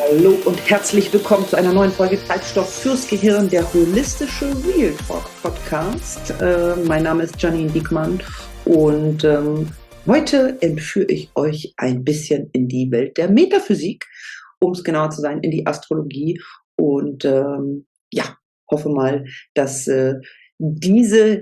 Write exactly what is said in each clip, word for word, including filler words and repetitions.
Hallo und herzlich willkommen zu einer neuen Folge Treibstoff fürs Gehirn, der holistische Real Talk Podcast. Äh, mein Name ist Janine Diekmann und ähm, heute entführe ich euch ein bisschen in die Welt der Metaphysik, um es genauer zu sein, in die Astrologie und ähm, ja, hoffe mal, dass äh, diese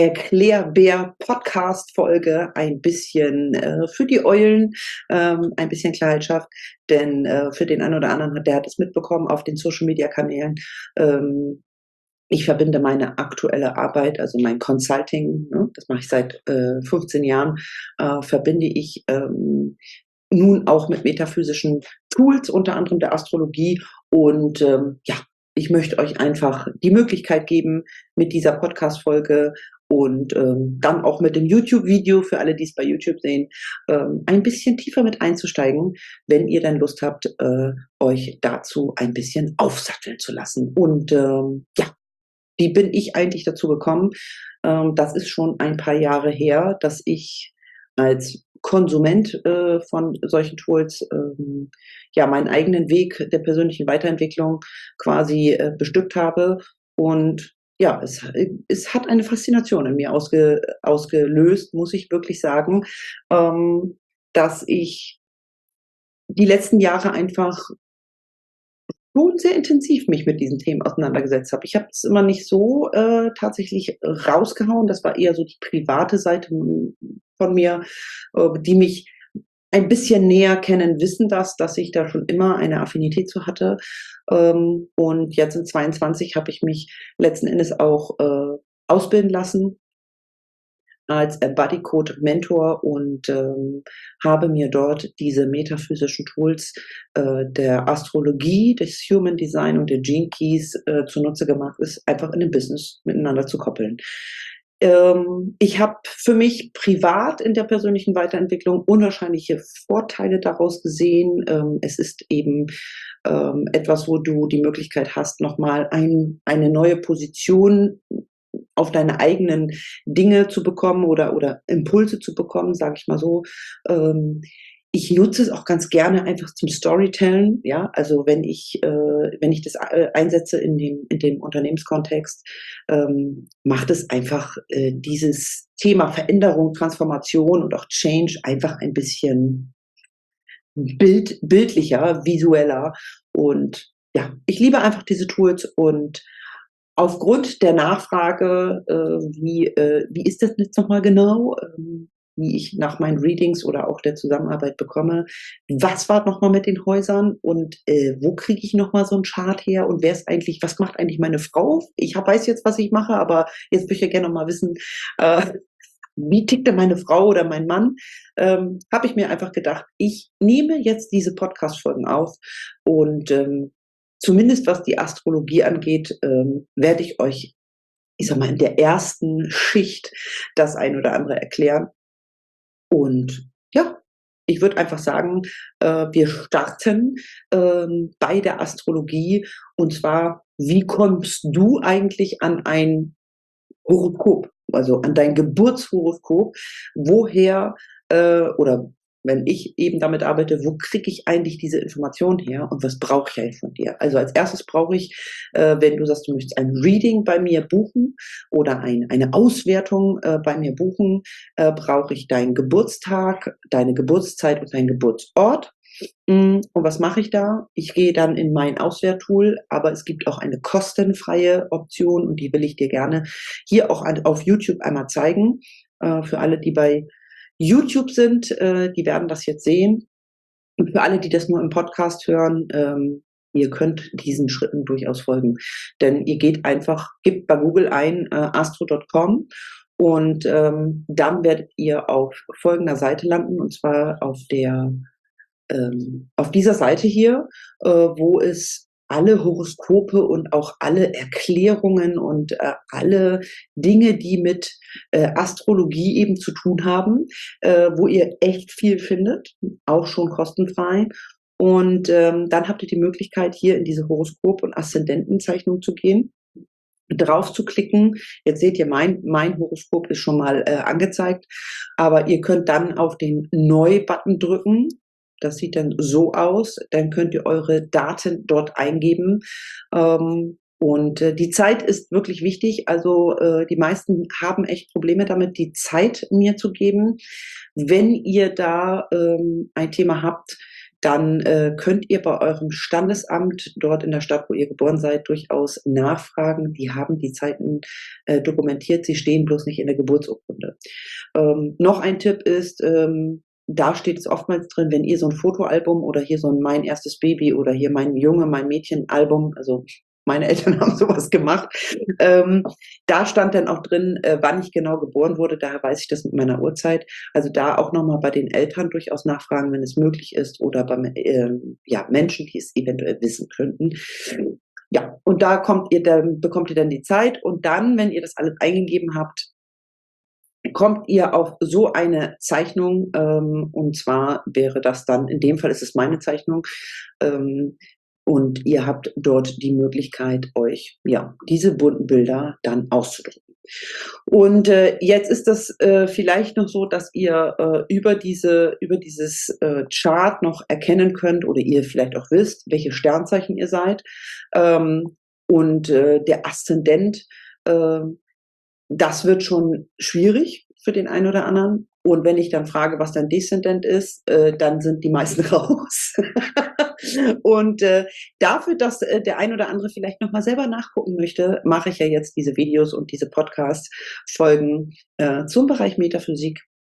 Erklärbär-Podcast-Folge ein bisschen äh, für die Eulen ähm, ein bisschen Klarheit schafft, denn äh, für den einen oder anderen, hat, der hat es mitbekommen auf den Social-Media-Kanälen. Ähm, ich verbinde meine aktuelle Arbeit, also mein Consulting, ne, das mache ich seit äh, fünfzehn Jahren, äh, verbinde ich ähm, nun auch mit metaphysischen Tools, unter anderem der Astrologie. Und ähm, ja, ich möchte euch einfach die Möglichkeit geben, mit dieser Podcast-Folge und ähm, dann auch mit dem YouTube-Video, für alle, die es bei YouTube sehen, ähm, ein bisschen tiefer mit einzusteigen, wenn ihr dann Lust habt, äh, euch dazu ein bisschen aufsatteln zu lassen. Und ähm, ja, wie bin ich eigentlich dazu gekommen? Ähm, das ist schon ein paar Jahre her, dass ich als Konsument äh, von solchen Tools ähm, ja meinen eigenen Weg der persönlichen Weiterentwicklung quasi äh, bestückt habe. Und ja, es, es hat eine Faszination in mir ausge, ausgelöst, muss ich wirklich sagen, ähm, dass ich die letzten Jahre einfach schon sehr intensiv mich mit diesen Themen auseinandergesetzt habe. Ich habe es immer nicht so äh, tatsächlich rausgehauen. Das war eher so die private Seite m- von mir, äh, die mich ein bisschen näher kennen, wissen das, dass ich da schon immer eine Affinität zu hatte. Ähm, und jetzt in zweiundzwanzig habe ich mich letzten Endes auch äh, ausbilden lassen als Body Code Mentor und ähm, habe mir dort diese metaphysischen Tools äh, der Astrologie, des Human Design und der Gene Keys äh, zunutze gemacht, ist einfach in dem Business miteinander zu koppeln. Ähm, ich habe für mich privat in der persönlichen Weiterentwicklung unwahrscheinliche Vorteile daraus gesehen. Ähm, es ist eben ähm, etwas, wo du die Möglichkeit hast, nochmal ein, eine neue Position auf deine eigenen Dinge zu bekommen oder oder Impulse zu bekommen, sage ich mal so. Ähm, ich nutze es auch ganz gerne einfach zum Storytellen, ja. Also, wenn ich äh, wenn ich das äh, einsetze in dem in dem Unternehmenskontext, ähm, macht es einfach äh, dieses Thema Veränderung, Transformation und auch Change einfach ein bisschen bild bildlicher, visueller. Und ja, ich liebe einfach diese Tools und aufgrund der Nachfrage, äh, wie, äh, wie ist das jetzt nochmal genau, ähm, wie ich nach meinen Readings oder auch der Zusammenarbeit bekomme, was war nochmal mit den Häusern und äh, wo kriege ich nochmal so einen Chart her und wer ist eigentlich, was macht eigentlich meine Frau? Ich hab, weiß jetzt, was ich mache, aber jetzt möchte ich ja gerne nochmal wissen, äh, wie tickt denn meine Frau oder mein Mann? Ähm, habe ich mir einfach gedacht, ich nehme jetzt diese Podcast-Folgen auf und ähm, zumindest was die Astrologie angeht, ähm, werde ich euch, ich sag mal, in der ersten Schicht das ein oder andere erklären. Und ja, ich würde einfach sagen, äh, wir starten ähm, bei der Astrologie. Und zwar, wie kommst du eigentlich an ein Horoskop, also an dein Geburtshoroskop? Woher äh, oder wenn ich eben damit arbeite, wo kriege ich eigentlich diese Information her und was brauche ich eigentlich von dir? Also als erstes brauche ich, äh, wenn du sagst, du möchtest ein Reading bei mir buchen oder ein, eine Auswertung äh, bei mir buchen, äh, brauche ich deinen Geburtstag, deine Geburtszeit und deinen Geburtsort. Mm, Und was mache ich da? Ich gehe dann in mein Auswerttool, aber es gibt auch eine kostenfreie Option und die will ich dir gerne hier auch an, auf YouTube einmal zeigen. Äh, für alle, die bei YouTube sind, äh, die werden das jetzt sehen. Und für alle, die das nur im Podcast hören, ähm, ihr könnt diesen Schritten durchaus folgen. Denn ihr geht einfach, gebt bei Google ein äh, astro Punkt com und ähm, dann werdet ihr auf folgender Seite landen, und zwar auf der ähm, auf dieser Seite hier, äh, wo es alle Horoskope und auch alle Erklärungen und äh, alle Dinge, die mit äh, Astrologie eben zu tun haben, äh, wo ihr echt viel findet, auch schon kostenfrei. Und ähm, dann habt ihr die Möglichkeit, hier in diese Horoskop- und Aszendentenzeichnung zu gehen, drauf zu klicken. Jetzt seht ihr, mein, mein Horoskop ist schon mal äh, angezeigt, aber ihr könnt dann auf den Neu-Button drücken Das sieht dann so aus. Dann könnt ihr eure Daten dort eingeben. Ähm, und äh, die Zeit ist wirklich wichtig. Also äh, die meisten haben echt Probleme damit, die Zeit mir zu geben. Wenn ihr da ähm, ein Thema habt, dann äh, könnt ihr bei eurem Standesamt dort in der Stadt, wo ihr geboren seid, durchaus nachfragen. Die haben die Zeiten äh, dokumentiert. Sie stehen bloß nicht in der Geburtsurkunde. Ähm, noch ein Tipp ist, ähm, da steht es oftmals drin, wenn ihr so ein Fotoalbum oder hier so ein Mein erstes Baby oder hier Mein Junge, Mein Mädchen Album, also meine Eltern haben sowas gemacht, ähm, da stand dann auch drin, äh, wann ich genau geboren wurde, daher weiß ich das mit meiner Uhrzeit. Also da auch nochmal bei den Eltern durchaus nachfragen, wenn es möglich ist, oder bei ähm, ja, Menschen, die es eventuell wissen könnten. Ja, und da kommt ihr dann, bekommt ihr dann die Zeit, und dann, wenn ihr das alles eingegeben habt, kommt ihr auf so eine Zeichnung, ähm, und zwar wäre das dann, in dem Fall ist es meine Zeichnung, ähm, und ihr habt dort die Möglichkeit, euch ja diese bunten Bilder dann auszudrucken. Und äh, jetzt ist das äh, vielleicht noch so, dass ihr äh, über diese über dieses äh, Chart noch erkennen könnt, oder ihr vielleicht auch wisst, welche Sternzeichen ihr seid. Ähm, und äh, der Aszendent, äh, das wird schon schwierig für den einen oder anderen. Und wenn ich dann frage, was dein Deszendent ist, äh, dann sind die meisten raus. Und äh, dafür, dass äh, der ein oder andere vielleicht nochmal selber nachgucken möchte, mache ich ja jetzt diese Videos und diese Podcast-Folgen äh, zum Bereich Metaphysik.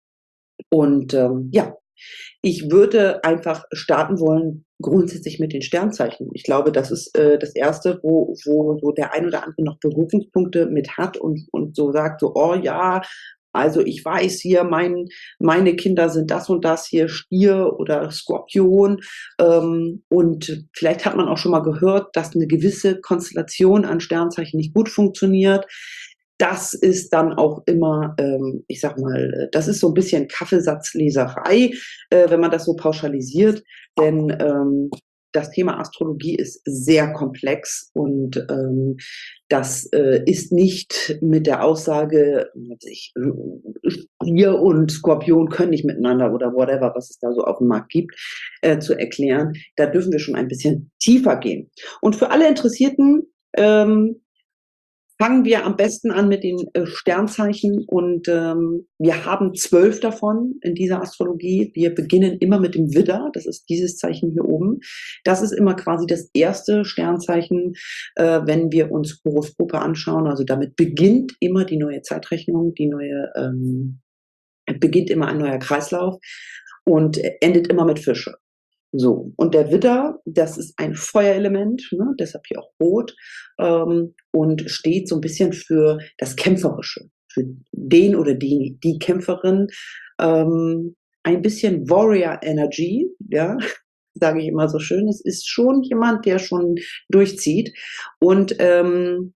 Und ähm, ja, ich würde einfach starten wollen, grundsätzlich mit den Sternzeichen. Ich glaube, das ist äh, das Erste, wo, wo so der ein oder andere noch Berührungspunkte mit hat und, und so sagt, so, oh ja, also ich weiß hier, mein, meine Kinder sind das und das hier, Stier oder Skorpion. Ähm, und vielleicht hat man auch schon mal gehört, dass eine gewisse Konstellation an Sternzeichen nicht gut funktioniert. Das ist dann auch immer, ähm, ich sag mal, das ist so ein bisschen Kaffeesatzleserei, äh, wenn man das so pauschalisiert. Denn ähm, das Thema Astrologie ist sehr komplex, und ähm, das äh, ist nicht mit der Aussage, ich, Stier und Skorpion können nicht miteinander oder whatever, was es da so auf dem Markt gibt, äh, zu erklären. Da dürfen wir schon ein bisschen tiefer gehen. Und für alle Interessierten, ähm, fangen wir am besten an mit den äh, Sternzeichen, und ähm, wir haben zwölf davon in dieser Astrologie. Wir beginnen immer mit dem Widder, das ist dieses Zeichen hier oben. Das ist immer quasi das erste Sternzeichen, äh, wenn wir uns Horoskope anschauen. Also damit beginnt immer die neue Zeitrechnung, die neue, ähm, beginnt immer ein neuer Kreislauf und endet immer mit Fische. So, und der Widder, das ist ein Feuerelement, ne, deshalb hier auch rot, ähm, und steht so ein bisschen für das Kämpferische, für den oder die, die Kämpferin, ähm, ein bisschen Warrior Energy, ja, sage ich immer so schön. Es ist schon jemand, der schon durchzieht. Und ähm,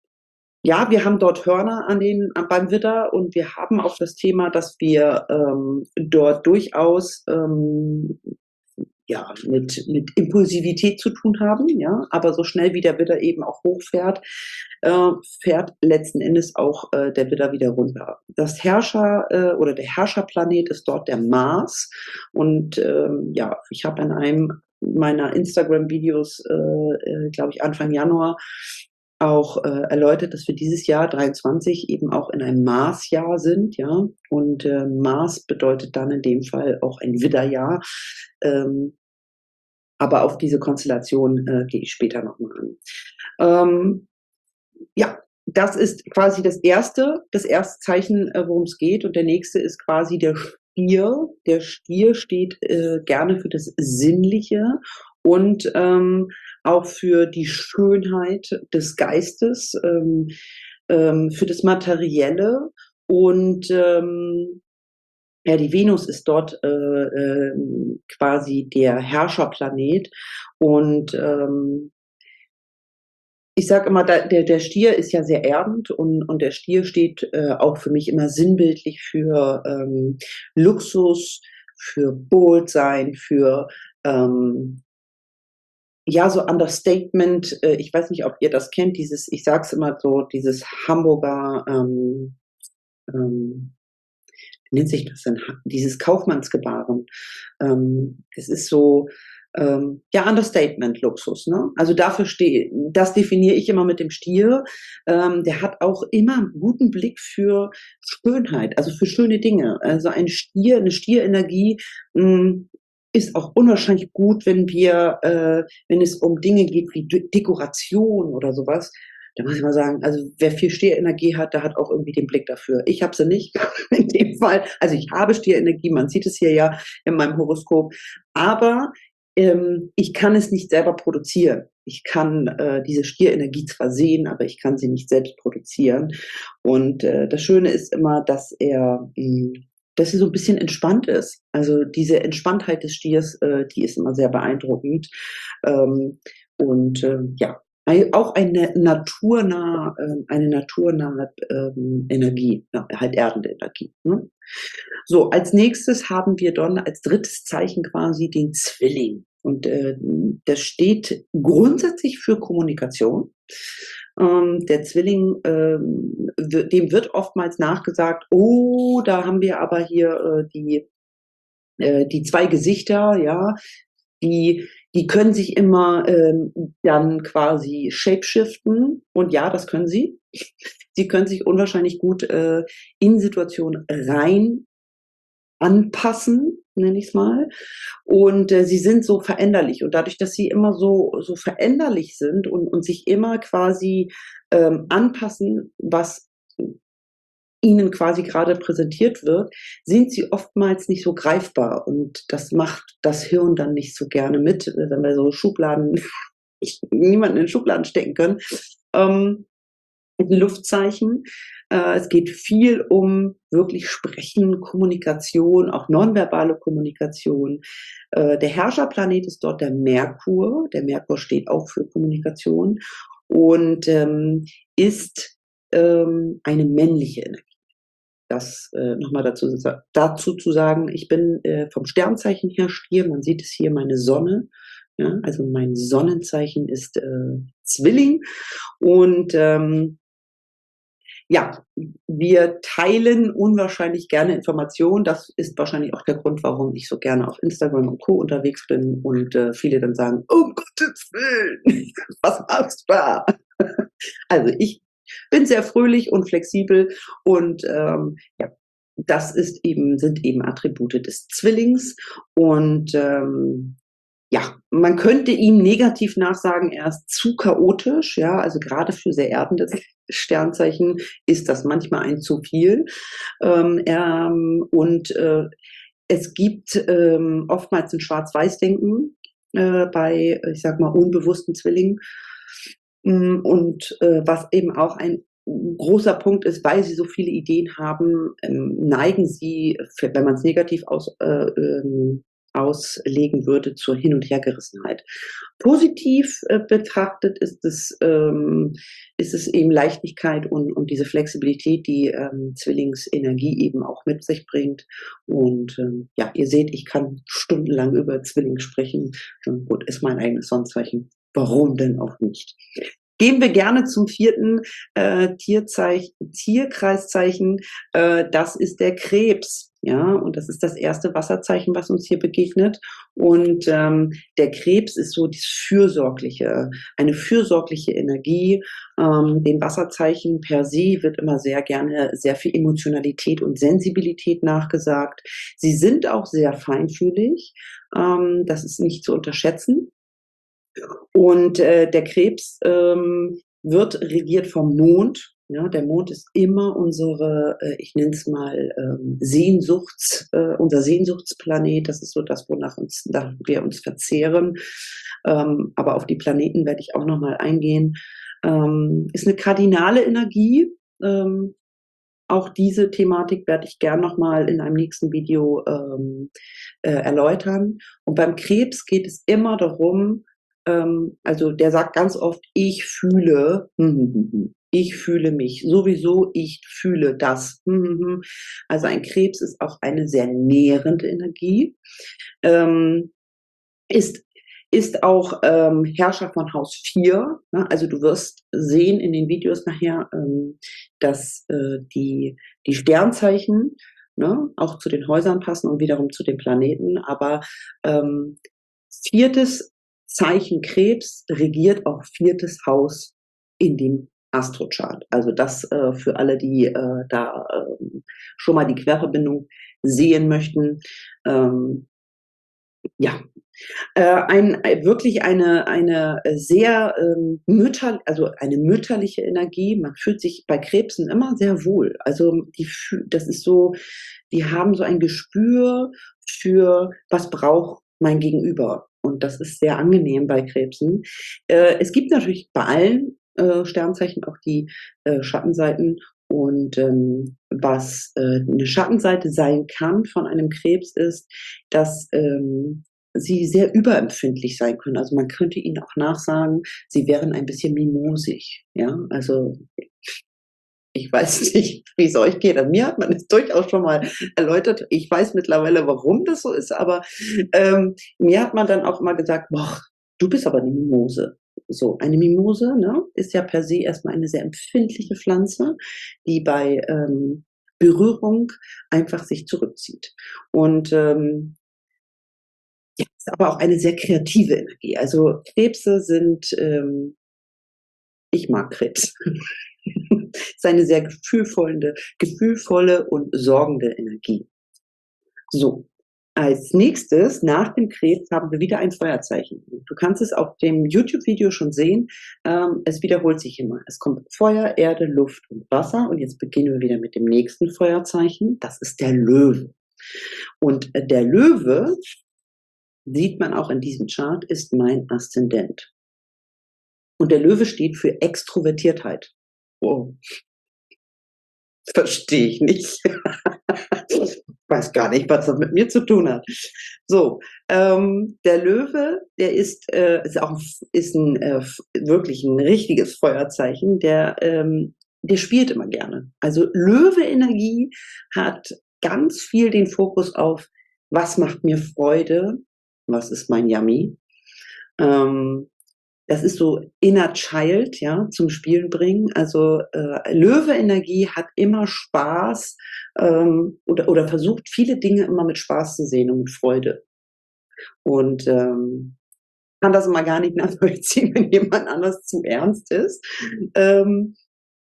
ja, wir haben dort Hörner an den, beim Widder, und wir haben auch das Thema, dass wir ähm, dort durchaus ähm, ja, mit, mit Impulsivität zu tun haben, ja, aber so schnell wie der Widder eben auch hochfährt, äh, fährt letzten Endes auch äh, der Widder wieder runter. Das Herrscher äh, oder der Herrscherplanet ist dort der Mars, und ähm, ja, ich habe in einem meiner Instagram-Videos, äh, äh, glaube ich, Anfang Januar auch äh, erläutert, dass wir dieses Jahr dreiundzwanzig eben auch in einem Marsjahr sind, ja, und äh, Mars bedeutet dann in dem Fall auch ein Widderjahr, ähm, aber auf diese Konstellation äh, gehe ich später nochmal an. Ähm, ja, das ist quasi das erste, das erste Zeichen, äh, worum es geht, und der nächste ist quasi der Stier. Der Stier steht äh, gerne für das Sinnliche und ähm, auch für die Schönheit des Geistes, ähm, ähm, für das Materielle, und ähm, ja, die Venus ist dort äh, äh, quasi der Herrscherplanet, und ähm, ich sage immer, da, der, der Stier ist ja sehr erdend, und, und der Stier steht äh, auch für mich immer sinnbildlich für ähm, Luxus, für Boldsein, für ähm, ja, so Understatement. Äh, ich weiß nicht, ob ihr das kennt, dieses, ich sag's immer so, dieses Hamburger ähm, ähm, wie nennt sich das denn? Ha dieses Kaufmannsgebaren. Ähm, das ist so, ähm, ja, Understatement-Luxus, ne? Also, dafür stehe das definiere ich immer mit dem Stier. Ähm, der hat auch immer 'n guten Blick für Schönheit, also, für schöne Dinge. Also, ein Stier 'ne Stierenergie, hm, ist auch unwahrscheinlich gut, wenn wir äh, wenn es um Dinge geht wie De Dekoration oder so was. Da muss ich mal sagen, also, wer viel Stierenergie hat, der hat auch irgendwie den Blick dafür. Ich habe sie nicht in dem Fall. Also, ich habe Stierenergie, man sieht es hier ja in meinem Horoskop, aber, ähm, ich kann es nicht selber produzieren. Ich kann, äh, diese Stierenergie zwar sehen, aber ich kann sie nicht selbst produzieren. Und, äh, das Schöne ist immer, dass er hm, dass sie so 'n bisschen entspannt ist. Also, diese Entspanntheit des Stiers, äh, die ist immer sehr beeindruckend. Ähm, und, ähm, ja, ei auch eine naturnah ähm, eine naturnahe, ähm, Energie, ja, halt erdende Energie, ne? So, als Nächstes haben wir dann als drittes Zeichen quasi den Zwilling. Und, äh, hm, das steht grundsätzlich für Kommunikation. Ähm, der Zwilling, ähm, wi dem wird oftmals nachgesagt: „Oh, da haben wir aber hier, äh, die äh, die zwei Gesichter, ja, die die können sich immer, ähm, dann quasi shapeshiften.“ Und ja, das können sie. Sie können sich unwahrscheinlich gut, äh, in Situationen rein anpassen, nenne ich's mal. Und, äh, sie sind so veränderlich. Und dadurch, dass sie immer so so veränderlich sind und und sich immer quasi, ähm, anpassen, was ihnen quasi grade präsentiert wird, sind sie oftmals nicht so greifbar. Und das macht das Hirn dann nicht so gerne mit, äh, wenn wir so Schubladen niemanden in Schubladen stecken können. Ähm, 'n Luftzeichen. Äh, es geht viel um wirklich Sprechen, Kommunikation, auch nonverbale Kommunikation. Äh, der Herrscherplanet ist dort der Merkur. Der Merkur steht auch für Kommunikation und, ähm, ist, ähm, eine männliche Energie. Das, äh, noch mal dazu sa dazu zu sagen, ich bin, äh, vom Sternzeichen her Stier. Man sieht es hier, meine Sonne, ja? Also, mein Sonnenzeichen ist, äh, Zwilling und, ähm ja, wir teilen unwahrscheinlich gerne Informationen. Das ist wahrscheinlich auch der Grund, warum ich so gerne auf Instagram und Co. unterwegs bin und, äh, viele dann sagen: „Um Gottes Willen, was machst du da?“ Also, ich bin sehr fröhlich und flexibel und, ähm, ja, das ist eben sind eben Attribute des Zwillings und, ähm, ja, man könnte ihm negativ nachsagen, er ist zu chaotisch, ja, also, grade für sehr erdende Sternzeichen ist das manchmal ein zu viel. Ähm, ähm, und, äh, es gibt, ähm, oftmals 'n Schwarz-Weiß-Denken, äh, bei, ich sage mal, unbewussten Zwillingen. Hm, und, äh, was eben auch ein großer Punkt ist, weil sie so viele Ideen haben, ähm, neigen sie, f wenn man's negativ aus äh, ähm, auslegen würde, zur Hin und Hergerissenheit. Positiv, äh, betrachtet ist es ähm, ist es eben Leichtigkeit und und diese Flexibilität, die, ähm, Zwillingsenergie eben auch mit sich bringt. Und, ähm, ja, ihr seht, ich kann stundenlang über Zwilling sprechen. Und gut, ist mein eigenes Sonnenzeichen. Warum denn auch nicht? Gehen wir gerne zum vierten äh, Tierzeich Tierkreiszeichen. Äh, das ist der Krebs, ja? Und das ist das erste Wasserzeichen, was uns hier begegnet. Und, ähm, der Krebs ist so dieses Fürsorgliche, eine fürsorgliche Energie. Ähm, den Wasserzeichen per se wird immer sehr gerne sehr viel Emotionalität und Sensibilität nachgesagt. Sie sind auch sehr feinfühlig. Ähm, das ist nicht zu unterschätzen. Und, äh, der Krebs, ähm, wird regiert vom Mond, ja? Der Mond ist immer unsere, äh, ich nenne es mal, ähm, Sehnsuchts äh, unser Sehnsuchtsplanet. Das ist so das, wonach uns nach wir uns verzehren. Ähm, aber auf die Planeten werde ich auch noch mal eingehen. Ähm, ist 'ne kardinale Energie. Ähm, auch diese Thematik werde ich gern noch mal in einem nächsten Video, ähm, äh, erläutern. Und beim Krebs geht es immer darum ähm, also, der sagt ganz oft: „Ich fühle, hm, hm, hm, hm. Ich fühle mich sowieso, ich fühle das, hm, hm, hm.“ Also, ein Krebs ist auch eine sehr nährende Energie. Ähm, ist ist auch, ähm, Herrscher von Haus vier, ne? Also, du wirst sehen in den Videos nachher, ähm, dass, äh, die die Sternzeichen ne, auch zu den Häusern passen und wiederum zu den Planeten. Aber, ähm, viertes Zeichen Krebs regiert auch viertes Haus in dem Astrochart. Also das, äh, für alle, die, äh, da, ähm, schon mal die Querverbindung sehen möchten. Ähm, ja, äh, ein ei wirklich eine eine, äh, sehr, ähm, mütter also eine mütterliche Energie. Man fühlt sich bei Krebsen immer sehr wohl. Also, die füh das ist so, die haben so ein Gespür für: „Was braucht mein Gegenüber?“ Und das ist sehr angenehm bei Krebsen. Äh, es gibt natürlich bei allen, äh, Sternzeichen auch die, äh, Schattenseiten und, ähm, was, äh, 'ne Schattenseite sein kann von einem Krebs ist, dass, ähm, sie sehr überempfindlich sein können. Also, man könnte ihnen auch nachsagen, sie wären ein bisschen mimosig, ja? Also, ich weiß nicht, wie's euch geht. Also, mir hat man das durchaus schon mal erläutert. Ich weiß mittlerweile, warum das so ist, aber, ähm, mir hat man dann auch immer gesagt: „Boah, du bist aber 'ne Mimose.“ So, eine Mimose, ne, ist ja per se erst mal eine sehr empfindliche Pflanze, die bei, ähm, Berührung einfach sich zurückzieht. Und, ähm ja, ist aber auch eine sehr kreative Energie. Also, Krebse sind, ähm ich mag Krebs. Ist eine sehr gefühlvollende gefühlvolle und sorgende Energie. So, als Nächstes nach dem Krebs haben wir wieder ein Feuerzeichen. Du kannst es auf dem YouTube-Video schon sehen, ähm, es wiederholt sich immer. Es kommt Feuer, Erde, Luft und Wasser und jetzt beginnen wir wieder mit dem nächsten Feuerzeichen. Das ist der Löwe. Und, äh, der Löwe, sieht man auch in diesem Chart, ist mein Aszendent. Und der Löwe steht für Extrovertiertheit. Wow. Verstehe ich nicht. Weiß gar nicht, was das mit mir zu tun hat. So, ähm, der Löwe, der ist, äh ist auch 'n F ist 'n, äh, F wirklich 'n richtiges Feuerzeichen, der, ähm der spielt immer gerne. Also, Löwe-Energie hat ganz viel den Fokus auf: „Was macht mir Freude? Was ist mein Yummy?“ Ähm, das ist so Inner Child, ja, zum Spielen bringen. Also, äh, Löwe-Energie hat immer Spaß, ähm, oder oder versucht, viele Dinge immer mit Spaß zu sehen und mit Freude. Und, ähm, kann das immer gar nicht nachvollziehen, wenn jemand anders zu ernst ist. Ähm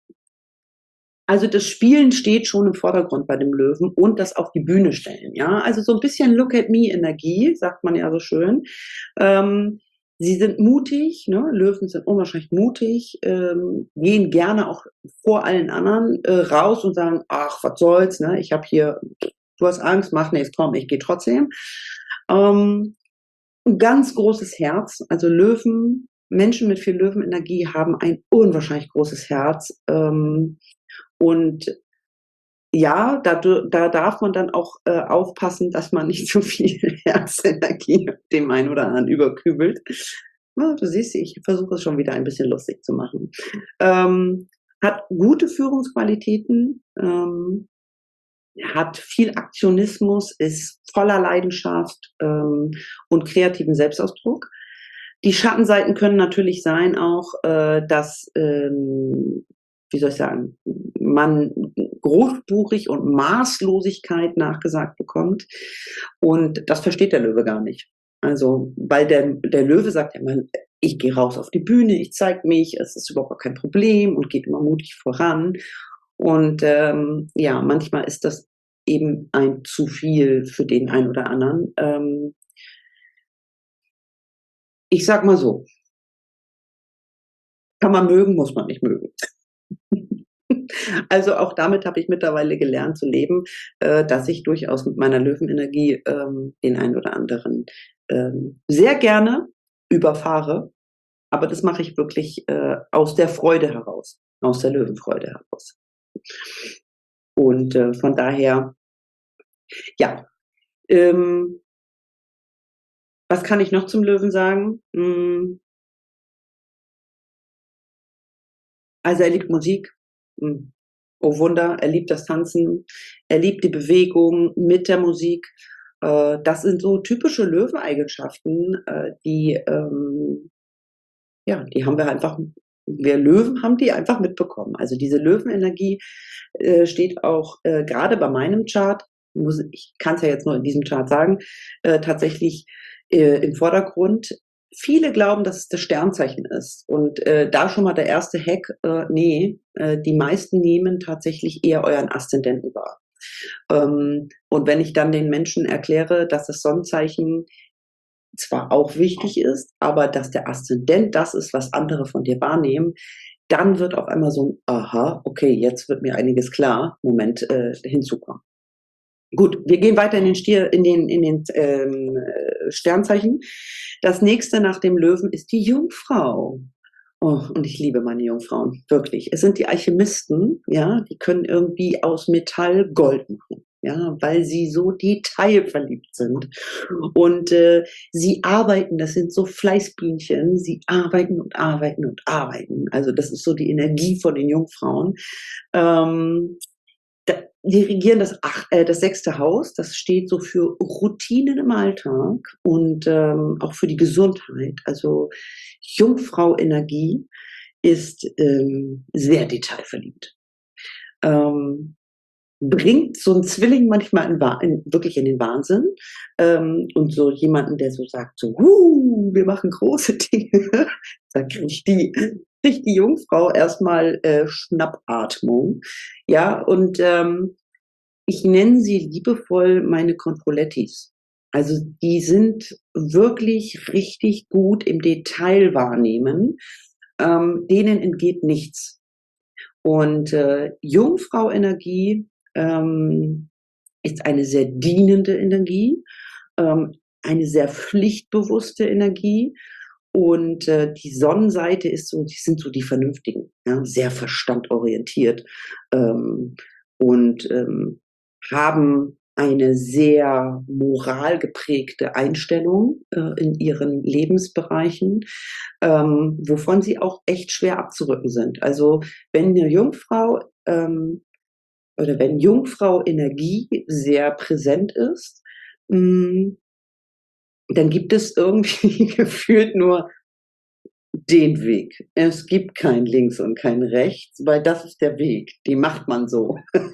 also, das Spielen steht schon im Vordergrund bei dem Löwen und das auf die Bühne stellen, ja? Also, so 'n bisschen Look-at-me-Energie, sagt man ja so schön. Ähm, sie sind mutig, ne? Löwen sind unwahrscheinlich mutig, ähm, gehen gerne auch vor allen anderen, äh, raus und sagen: „Ach, was soll's, ne? Ich habe hier du hast Angst, macht nix, komm, ich gehe trotzdem.“ Ähm, 'n ganz großes Herz. Also, Löwen Menschen mit viel Löwenenergie haben ein unwahrscheinlich großes Herz, ähm, und ja, da dür da darf man dann auch, äh, aufpassen, dass man nicht zu viel Herzenergie dem einen oder anderen überkübelt. Ne, du siehst, ich versuche es schon wieder ein bisschen lustig zu machen. Ähm, hat gute Führungsqualitäten, ähm, hat viel Aktionismus, ist voller Leidenschaft, ähm, und kreativen Selbstausdruck. Die Schattenseiten können natürlich sein auch, äh, dass, ähm, wie soll ich sagen, man großspurig und Maßlosigkeit nachgesagt bekommt und das versteht der Löwe gar nicht. Also, weil der der Löwe sagt ja immer: „Ich gehe raus auf die Bühne, ich zeige mich, es ist überhaupt gar kein Problem“ und geht immer mutig voran. Und, ähm, ja, manchmal ist das eben ein zu viel für den einen oder anderen. Ähm ich sage mal so kann man mögen, muss man nicht mögen. Also, auch damit habe ich mittlerweile gelernt zu leben, äh, dass ich durchaus mit meiner Löwenenergie, ähm, den einen oder anderen, ähm, sehr gerne überfahre, aber das mache ich wirklich, äh, aus der Freude heraus, aus der Löwenfreude heraus. Und, äh, von daher ja, ähm was kann ich noch zum Löwen sagen? Hm Also, er liebt Musik. Hm, oh Wunder, er liebt das Tanzen. Er liebt die Bewegung mit der Musik. Äh, das sind so typische Löwe-Eigenschaften, äh, die, ähm ja, die haben wir einfach wir Löwen haben die einfach mitbekommen. Also, diese Löwenenergie, äh, steht auch, äh, grade bei meinem Chart muss ich kann's ja jetzt nur in diesem Chart sagen, äh, tatsächlich, äh, im Vordergrund. Viele glauben, dass es das Sternzeichen ist und, äh, da schon mal der erste Hack, äh, ne, äh, die meisten nehmen tatsächlich eher euren Aszendenten wahr. Ähm, und wenn ich dann den Menschen erkläre, dass das Sonnenzeichen zwar auch wichtig ist, aber dass der Aszendent das ist, was andere von dir wahrnehmen, dann wird auf einmal so 'n: „Aha, okay, jetzt wird mir einiges klar, Moment, äh, hinzukommen.“ Gut, wir gehen weiter in den Stier in den in den, ähm, äh, Sternzeichen. Das nächste nach dem Löwen ist die Jungfrau. Oh, und ich liebe meine Jungfrauen, wirklich. Es sind die Alchemisten, ja, die können irgendwie aus Metall Gold machen, ja, weil sie so detailverliebt sind. Und, äh, sie arbeiten, das sind so Fleißbienchen, sie arbeiten und arbeiten und arbeiten. Also, das ist so die Energie von den Jungfrauen. Ähm, da die regieren das ach äh, das sechste Haus, das steht so für Routinen im Alltag und, ähm, auch für die Gesundheit. Also, Jungfrau-Energie ist, ähm, sehr detailverliebt. Ähm, bringt so 'n Zwilling manchmal in Wa in wirklich in den Wahnsinn, ähm, und so jemanden, der so sagt so: „Hu, wir machen große Dinge.“ Da kriegt die kriegt die Jungfrau erst mal, äh, Schnappatmung, ja? Und, ähm, ich nenne sie liebevoll meine Controlettis. Also, die sind wirklich richtig gut im Detail wahrnehmen, ähm, denen entgeht nichts. Und, äh, Jungfrau-Energie, ähm, ist eine sehr dienende Energie, ähm, eine sehr pflichtbewusste Energie und, äh, die Sonnenseite ist so die sind so die Vernünftigen, ja, sehr verstandorientiert, ähm, und, ähm, haben eine sehr moralgeprägte Einstellung, äh, in ihren Lebensbereichen, ähm, wovon sie auch echt schwer abzurücken sind. Also, wenn 'ne Jungfrau, ähm oder wenn Jungfrau-Energie sehr präsent ist, hm dann gibt es irgendwie gefühlt nur den Weg. Es gibt kein Links und kein Rechts, weil das ist der Weg. Den macht man so.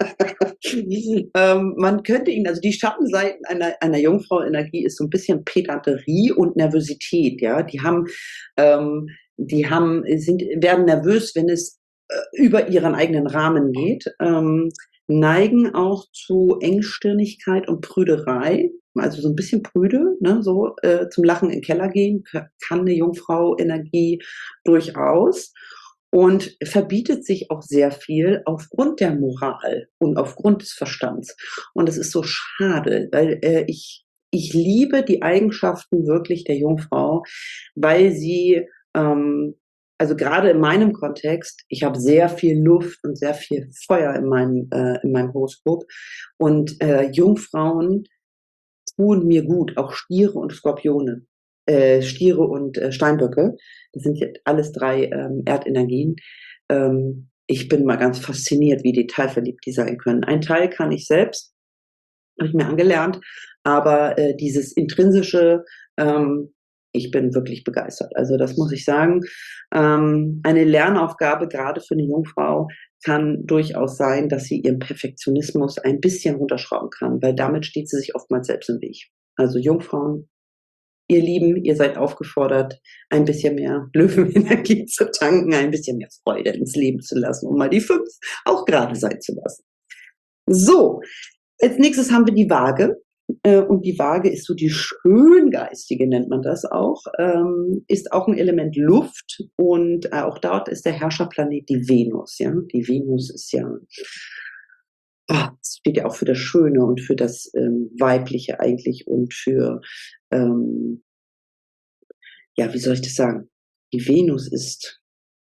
Ähm, man könnte ihn also, die Schattenseiten einer einer Jungfrau-Energie ist so 'n bisschen Pedanterie und Nervosität, ja? Die haben ähm, die haben sind werden nervös, wenn es, äh, über ihren eigenen Rahmen geht, ähm, neigen auch zu Engstirnigkeit und Prüderei, also, so 'n bisschen prüde, ne, so, äh, zum Lachen in Keller gehen ka kann 'ne Jungfrau-Energie durchaus und verbietet sich auch sehr viel aufgrund der Moral und aufgrund des Verstands. Und das ist so schade, weil, äh, ich ich liebe die Eigenschaften wirklich der Jungfrau, weil sie, ähm also, grade in meinem Kontext, ich habe sehr viel Luft und sehr viel Feuer in meinem äh, in meinem Horoskop und, äh, Jungfrauen tun mir gut, auch Stiere und Skorpione äh, Stiere und, äh, Steinböcke. Das sind ja alles drei, ähm, Erdenergien. Ähm, ich bin immer ganz fasziniert, wie detailverliebt die sein können. Ein Teil kann ich selbst, habe ich mir angelernt, aber, äh, dieses Intrinsische, ähm ich bin wirklich begeistert. Also, das muss ich sagen. Ähm, eine Lernaufgabe, grade für 'ne Jungfrau, kann durchaus sein, dass sie ihren Perfektionismus ein bisschen runterschrauben kann, weil damit steht sie sich oftmals selbst im Weg. Also, Jungfrauen, ihr Lieben, ihr seid aufgefordert, ein bisschen mehr Löwenenergie zu tanken, ein bisschen mehr Freude ins Leben zu lassen, um mal die fünf auch gerade sein zu lassen. So, als Nächstes haben wir die Waage, äh, und die Waage ist so die Schöngeistige, nennt man das auch, ähm, ist auch 'n Element Luft und, äh, auch dort ist der Herrscherplanet die Venus, ja? Die Venus ist ja ah, steht ja auch für das Schöne und für das, ähm, Weibliche eigentlich und für, ähm ja, wie soll ich das sagen? Die Venus ist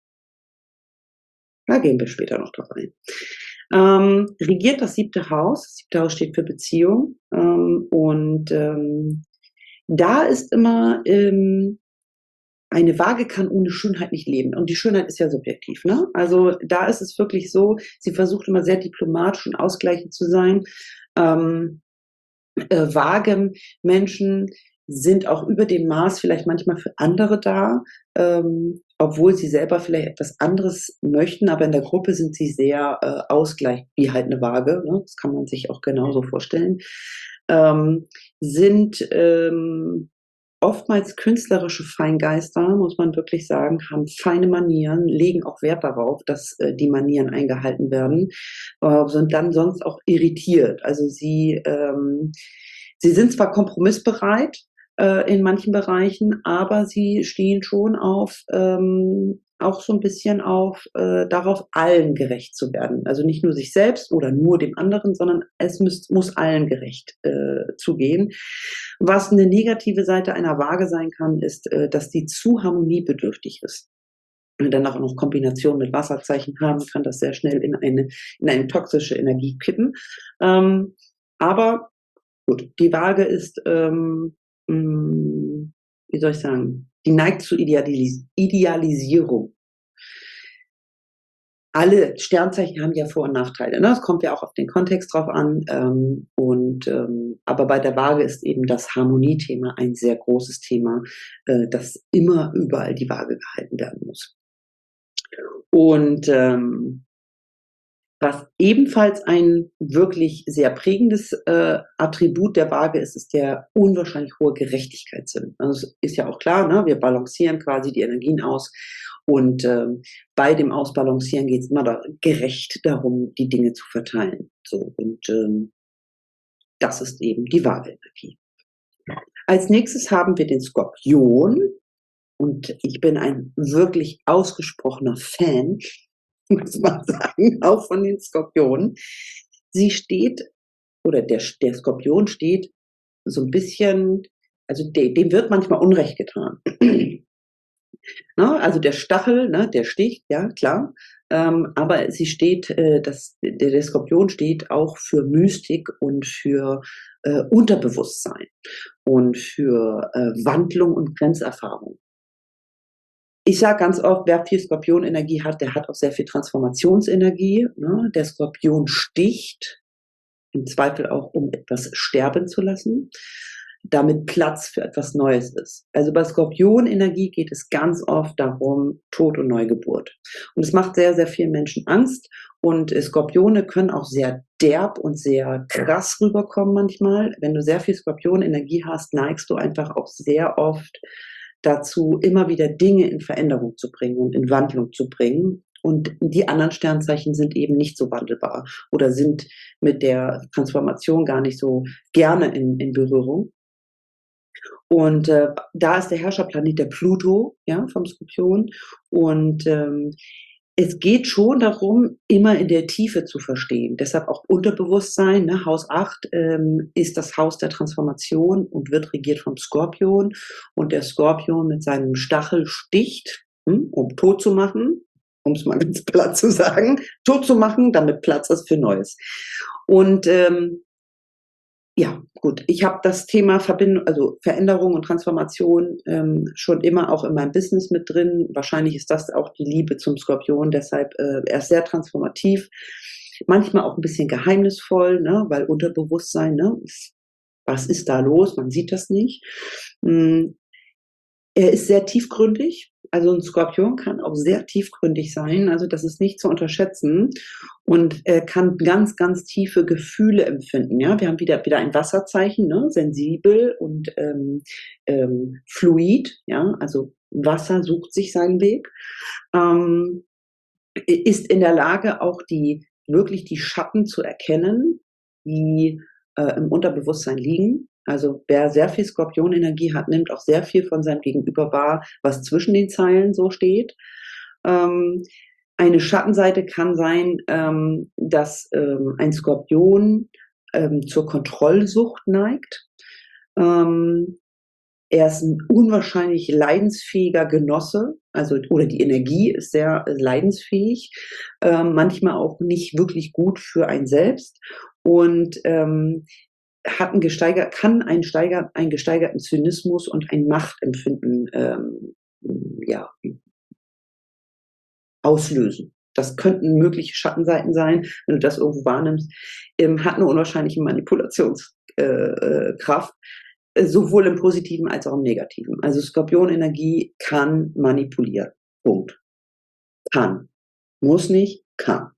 da gehen wir später noch drauf ein. Ähm, regiert das siebte Haus. Das siebte Haus steht für Beziehung, ähm, und, ähm, da ist immer, ähm eine Waage kann ohne Schönheit nicht leben und die Schönheit ist ja subjektiv, ne? Also, da ist es wirklich so, sie versucht immer sehr diplomatisch und ausgleichend zu sein. Ähm, äh, Waagemenschen sind auch über dem Maß vielleicht manchmal für andere da, ähm obwohl sie selber vielleicht etwas anderes möchten, aber in der Gruppe sind sie sehr, äh, ausgleich wie halt 'ne Waage, ne? Das kann man sich auch genauso vorstellen. Ähm, sind, ähm, oftmals künstlerische Feingeister, muss man wirklich sagen, haben feine Manieren, legen auch Wert darauf, dass, äh, die Manieren eingehalten werden, äh, sind dann sonst auch irritiert. Also, sie, ähm sie sind zwar kompromissbereit, äh, in manchen Bereichen, aber sie stehen schon auf ähm, auch so 'n bisschen auf äh, darauf, allen gerecht zu werden. Also, nicht nur sich selbst oder nur dem anderen, sondern es müsst muss allen gerecht, äh, zugehen. Was 'ne negative Seite einer Waage sein kann, ist, äh, dass die zu harmoniebedürftig ist. Und dann auch noch Kombination mit Wasserzeichen haben, kann das sehr schnell in eine in eine toxische Energie kippen. Ähm, aber gut, die Waage ist, ähm, hm, wie soll ich sagen, die neigt zur Idealis Idealisierung. Alle Sternzeichen haben ja Vor und Nachteile, ne? Es kommt ja auch auf den Kontext drauf an, ähm, und, ähm aber bei der Waage ist eben das Harmoniethema ein sehr großes Thema, äh, dass immer überall die Waage gehalten werden muss. Und, ähm was ebenfalls ein wirklich sehr prägendes, äh, Attribut der Waage ist, ist der unwahrscheinlich hohe Gerechtigkeitssinn. Also, es ist ja auch klar, ne, wir balancieren quasi die Energien aus und, ähm, bei dem Ausbalancieren geht's immer da gerecht darum, die Dinge zu verteilen. So und, ähm das ist eben die Waage-Energie. Als Nächstes haben wir den Skorpion und ich bin ein wirklich ausgesprochener Fan, muss man sagen, auch von den Skorpionen. Sie steht oder der Sch der Skorpion steht so 'n bisschen also, de dem wird manchmal Unrecht getan. Ne, also, der Stachel, ne, der sticht, ja klar, ähm, aber sie steht äh, das der der Skorpion steht auch für Mystik und für, äh, Unterbewusstsein und für, äh, Wandlung und Grenzerfahrung. Ich sage ganz oft, wer viel Skorpionenergie hat, der hat auch sehr viel Transformationsenergie, ne? Der Skorpion sticht, im Zweifel auch, um etwas sterben zu lassen, damit Platz für etwas Neues ist. Also, bei Skorpionenergie geht es ganz oft darum, Tod und Neugeburt. Und es macht sehr, sehr vielen Menschen Angst und, äh, Skorpione können auch sehr derb und sehr krass rüberkommen manchmal. Wenn du sehr viel Skorpionenergie hast, neigst du einfach auch sehr oft dazu, immer wieder Dinge in Veränderung zu bringen und in Wandlung zu bringen. Und die anderen Sternzeichen sind eben nicht so wandelbar oder sind mit der Transformation gar nicht so gerne in in Berührung. Und, äh, da ist der Herrscherplanet der Pluto, ja, vom Skorpion. Und, ähm, es geht schon darum, immer in der Tiefe zu verstehen. Deshalb auch Unterbewusstsein, ne? Haus acht, ähm, ist das Haus der Transformation und wird regiert vom Skorpion. Und der Skorpion mit seinem Stachel sticht, hm, um tot zu machen, um's mal ganz platt zu sagen, tot zu machen, damit Platz ist für Neues. Und, ähm ja, gut, ich habe das Thema Verbind also, Veränderung und Transformation, ähm, schon immer auch in meinem Business mit drin. Wahrscheinlich ist das auch die Liebe zum Skorpion, deshalb, äh er ist sehr transformativ, manchmal auch 'n bisschen geheimnisvoll, ne, weil Unterbewusstsein, ne? Was ist da los? Man sieht das nicht. Hm, er ist sehr tiefgründig. Also, 'n Skorpion kann auch sehr tiefgründig sein, also, das ist nicht zu unterschätzen und er kann ganz, ganz tiefe Gefühle empfinden, ja? Wir haben wieder wieder ein Wasserzeichen, ne, sensibel und, ähm, ähm, fluid, ja? Also, Wasser sucht sich seinen Weg. Ähm, i ist in der Lage, auch die wirklich die Schatten zu erkennen, die, äh, im Unterbewusstsein liegen. Also, wer sehr viel Skorpionenergie hat, nimmt auch sehr viel von seinem Gegenüber wahr, was zwischen den Zeilen so steht. Ähm, eine Schattenseite kann sein, ähm, dass, ähm, ein Skorpion, ähm, zur Kontrollsucht neigt. Ähm, er ist 'n unwahrscheinlich leidensfähiger Genosse, also oder die Energie ist sehr, äh, leidensfähig, ähm, manchmal auch nicht wirklich gut für einen selbst und, ähm, hat 'n gesteiger kann einen steiger einen gesteigerten Zynismus und ein Machtempfinden, ähm, hm, ja auslösen. Das könnten mögliche Schattenseiten sein, wenn du das irgendwo wahrnimmst. Ähm, hat 'ne unwahrscheinliche Manipulations äh, äh, Kraft, äh, sowohl im Positiven als auch im Negativen. Also, Skorpionenergie kann manipulieren Punkt. Kann. Muss nicht, kann.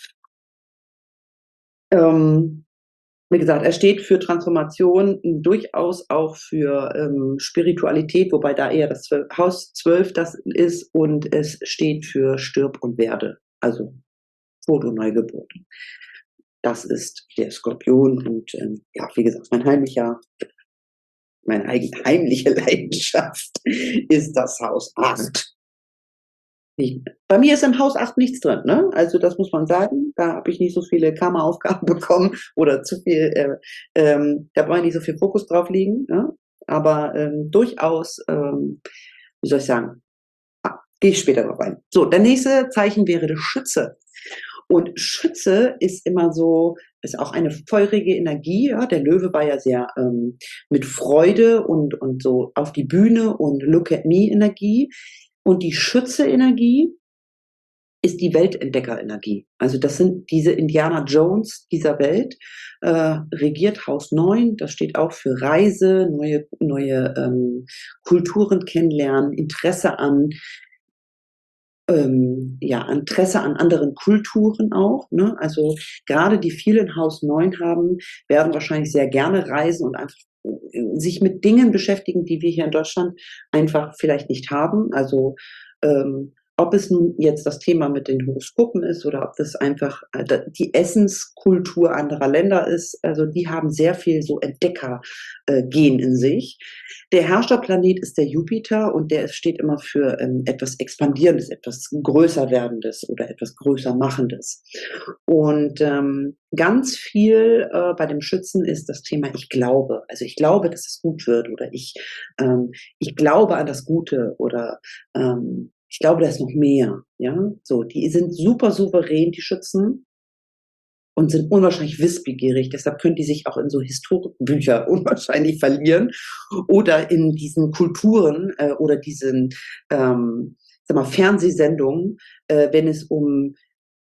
Ähm, wie gesagt, er steht für Transformation, durchaus auch für ähm, Spiritualität, wobei da eher das Zwölf Haus zwölf das ist, und es steht für Stirb und Werde, also Tod und Neugeburt. Das ist der Skorpion und ähm, ja, wie gesagt, mein heimlicher meine heim heimliche Leidenschaft ist das Haus acht. Ich bei mir ist im Haus acht nichts drin, ne? Also, das muss man sagen. Da habe ich nicht so viele Karma-Aufgaben bekommen oder zu viel, äh, ähm da brauche ich nicht so viel Fokus drauf legen, ne? Aber, ähm, durchaus, ähm, wie soll ich sagen, ah, gehe ich später drauf ein. So, der nächste Zeichen wäre der Schütze. Und Schütze ist immer so ist auch eine feurige Energie, ja. Der Löwe war ja sehr, ähm, mit Freude und und so auf die Bühne und Look at me Energie. Und die Schütze-Energie ist die Weltentdecker-Energie. Also, das sind diese Indiana Jones dieser Welt, äh, regiert Haus neun. Das steht auch für Reise, neue neue, ähm, Kulturen kennenlernen, Interesse an ähm, ja, Interesse an anderen Kulturen auch, ne? Also, grade die vielen Haus neun haben, werden wahrscheinlich sehr gerne reisen und einfach, äh, sich mit Dingen beschäftigen, die wir hier in Deutschland einfach vielleicht nicht haben. Also, ähm, ob es nun jetzt das Thema mit den Horoskopen ist oder ob das einfach, äh, d die Essenskultur anderer Länder ist. Also, die haben sehr viel so Entdecker äh, Gen in sich. Der Herrscherplanet ist der Jupiter und der steht immer für, ähm, etwas Expandierendes, etwas größer Werdendes oder etwas größer Machendes. Und, ähm, ganz viel, äh, bei dem Schützen ist das Thema „Ich glaube“. Also, ich glaube, dass es gut wird oder ich ähm, ich glaube an das Gute oder, ähm, ich glaube, da ist noch mehr, ja? So, die sind super souverän, die Schützen und sind unwahrscheinlich wissbegierig. Deshalb können die sich auch in so Historienbücher unwahrscheinlich verlieren oder in diesen Kulturen, äh, oder diesen, ähm, sage mal, Fernsehsendungen, äh, wenn es um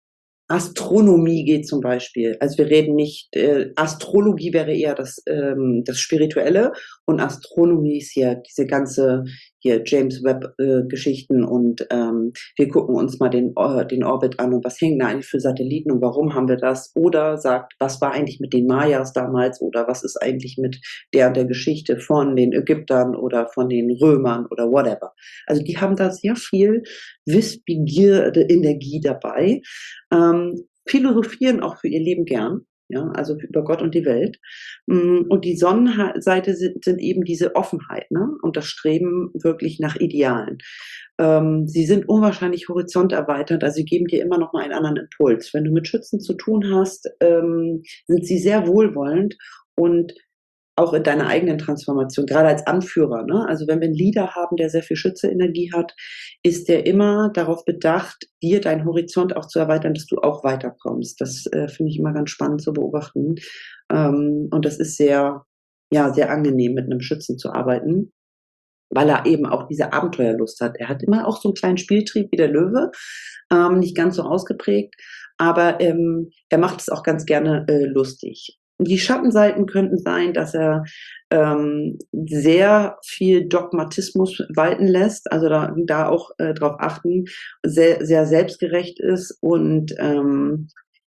Astronomie geht zum Beispiel. Also, wir reden nicht äh, Astrologie wäre eher das, ähm das Spirituelle und Astronomie ist ja diese ganze hier James Webb, äh, Geschichten und, ähm, wir gucken uns mal den Or den Orbit an und was hängen da eigentlich für Satelliten und warum haben wir das? Oder sagt: „Was war eigentlich mit den Mayas damals?“ Oder: „Was ist eigentlich mit der und der Geschichte von den Ägyptern oder von den Römern“ oder whatever. Also, die haben da sehr viel Wissbegierde Energie dabei, ähm, philosophieren auch für ihr Leben gern, ja, also über Gott und die Welt. Hm, und die Sonnenha Seite sind sind eben diese Offenheit, ne, und das Streben wirklich nach Idealen. Ähm, sie sind unwahrscheinlich horizonterweiternd, also sie geben dir immer noch mal einen anderen Impuls. Wenn du mit Schützen zu tun hast, ähm, sind sie sehr wohlwollend und auch in deiner eigenen Transformation, grade als Anführer, ne? Also, wenn wir 'n Leader haben, der sehr viel Schütze-Energie hat, ist der immer darauf bedacht, dir deinen Horizont auch zu erweitern, dass du auch weiterkommst. Das, äh, finde ich immer ganz spannend zu beobachten. Ähm, und das ist sehr ja, sehr angenehm, mit 'nem Schützen zu arbeiten, weil er eben auch diese Abenteuerlust hat. Er hat immer auch so 'n kleinen Spieltrieb wie der Löwe, ähm, nicht ganz so ausgeprägt, aber, ähm, er macht es auch ganz gerne, äh, lustig. Die Schattenseiten könnten sein, dass er, ähm, sehr viel Dogmatismus walten lässt, also da da auch, äh, drauf achten, sehr sehr selbstgerecht ist und, ähm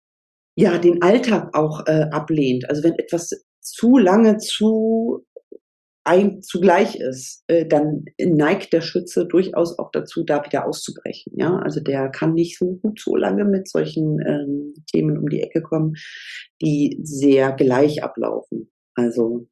ja, den Alltag auch, äh, ablehnt. Also, wenn etwas zu lange zu ein zugleich ist, äh, dann neigt der Schütze durchaus auch dazu, da wieder auszubrechen, ja? Also, der kann nicht so gut so lange mit solchen, ähm, Themen um die Ecke kommen, die sehr gleich ablaufen. Also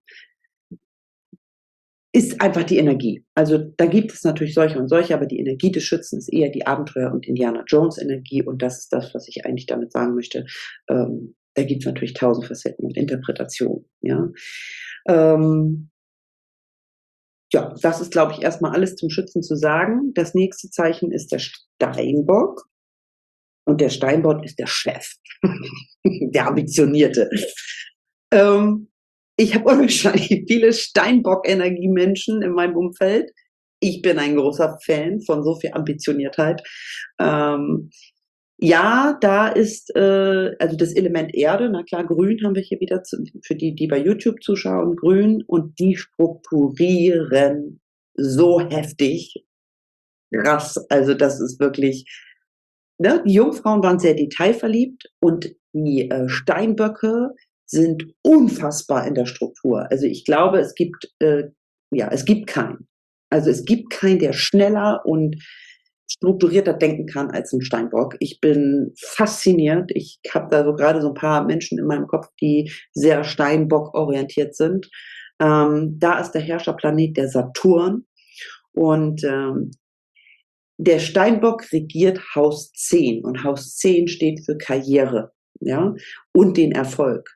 ist einfach die Energie. Also, da gibt es natürlich solche und solche, aber die Energie des Schützen ist eher die Abenteuer und Indiana-Jones-Energie und das ist das, was ich eigentlich damit sagen möchte. Ähm, da gibt's natürlich tausend Facetten und Interpretationen, ja? Ähm ja, das ist, glaube ich, erst mal alles zum Schützen zu sagen. Das nächste Zeichen ist der Steinbock und der Steinbock ist der Chef, der Ambitionierte. Ähm, ich habe unwahrscheinlich viele Steinbock-Energie-Menschen in meinem Umfeld. Ich bin ein großer Fan von so viel Ambitioniertheit. Ähm, ja, da ist, äh also das Element Erde, na klar, grün haben wir hier wieder zu für die, die bei YouTube zuschauen, grün und die strukturieren so heftig. krass. Also das ist wirklich, ne? Die Jungfrauen waren sehr detailverliebt und die äh, Steinböcke sind unfassbar in der Struktur. Also ich glaube, es gibt, äh, ja, es gibt keinen. Also es gibt keinen, der schneller und strukturierter denken kann als ein Steinbock. Ich bin fasziniert. Ich habe da so gerade so ein paar Menschen in meinem Kopf, die sehr Steinbock-orientiert sind. Ähm, da ist der Herrscherplanet der Saturn und ähm, der Steinbock regiert Haus zehn und Haus zehn steht für Karriere, ja, und den Erfolg.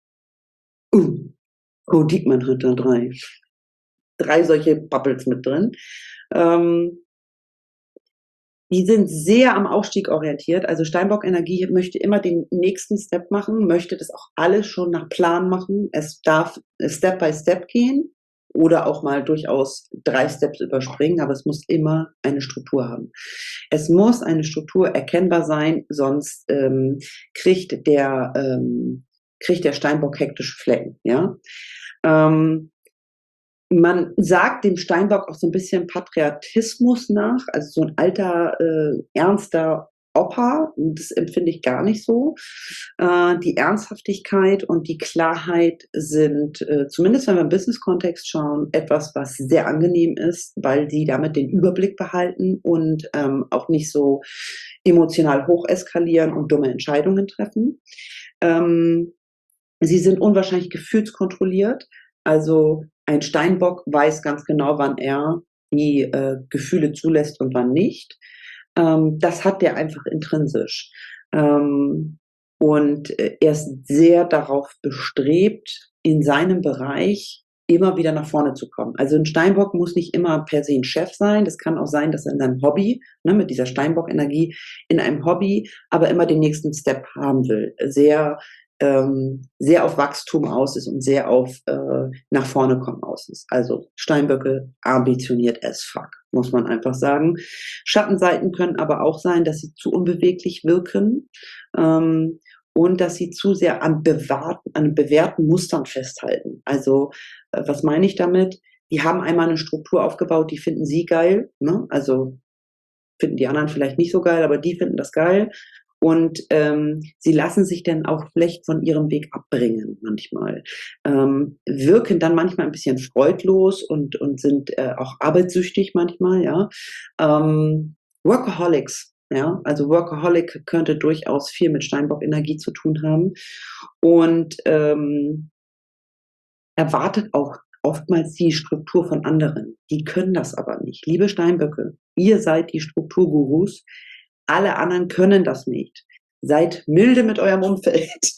Uh, Code Diekmann hat da drei, drei solche Bubbles mit drin. Ähm, Die sind sehr am Aufstieg orientiert. Also Steinbock Energie möchte immer den nächsten Step machen, möchte das auch alles schon nach Plan machen. Es darf Step by Step gehen oder auch mal durchaus drei Steps überspringen, aber es muss immer eine Struktur haben. Es muss eine Struktur erkennbar sein, sonst ähm, kriegt der ähm, kriegt der Steinbock hektische Flecken. Ja. Ähm, Man sagt dem Steinbock auch so ein bisschen Patriotismus nach, also so ein alter, äh, ernster Opa. Das empfinde ich gar nicht so. Äh, die Ernsthaftigkeit und die Klarheit sind, äh, zumindest wenn wir im Business-Kontext schauen, etwas, was sehr angenehm ist, weil sie damit den Überblick behalten und, ähm, auch nicht so emotional hocheskalieren und dumme Entscheidungen treffen. Ähm, Sie sind unwahrscheinlich gefühlskontrolliert. Also ein Steinbock weiß ganz genau, wann er die äh, Gefühle zulässt und wann nicht. Ähm, das hat der einfach intrinsisch. Ähm, und äh, er ist sehr darauf bestrebt, in seinem Bereich immer wieder nach vorne zu kommen. Also ein Steinbock muss nicht immer per se ein Chef sein. Das kann auch sein, dass er in seinem Hobby, ne, mit dieser Steinbock-Energie, in einem Hobby, aber immer den nächsten Step haben will. Sehr ähm, sehr auf Wachstum aus ist und sehr auf äh, nach vorne kommen aus ist. Also Steinböcke ambitioniert as fuck, muss man einfach sagen. Schattenseiten können aber auch sein, dass sie zu unbeweglich wirken ähm, und dass sie zu sehr an, bewahrten, an bewährten Mustern festhalten. Also äh, was meine ich damit? Die haben einmal eine Struktur aufgebaut, die finden sie geil. Ne? Also finden die anderen vielleicht nicht so geil, aber die finden das geil. Und ähm, sie lassen sich dann auch schlecht von ihrem Weg abbringen manchmal. Ähm, wirken dann manchmal ein bisschen freudlos und, und sind äh, auch arbeitssüchtig manchmal, ja. Ähm, Workaholics, ja. Also Workaholic könnte durchaus viel mit Steinbock-Energie zu tun haben. Und ähm, erwartet auch oftmals die Struktur von anderen. Die können das aber nicht. Liebe Steinböcke, ihr seid die Strukturgurus. Alle anderen können das nicht. Seid milde mit eurem Umfeld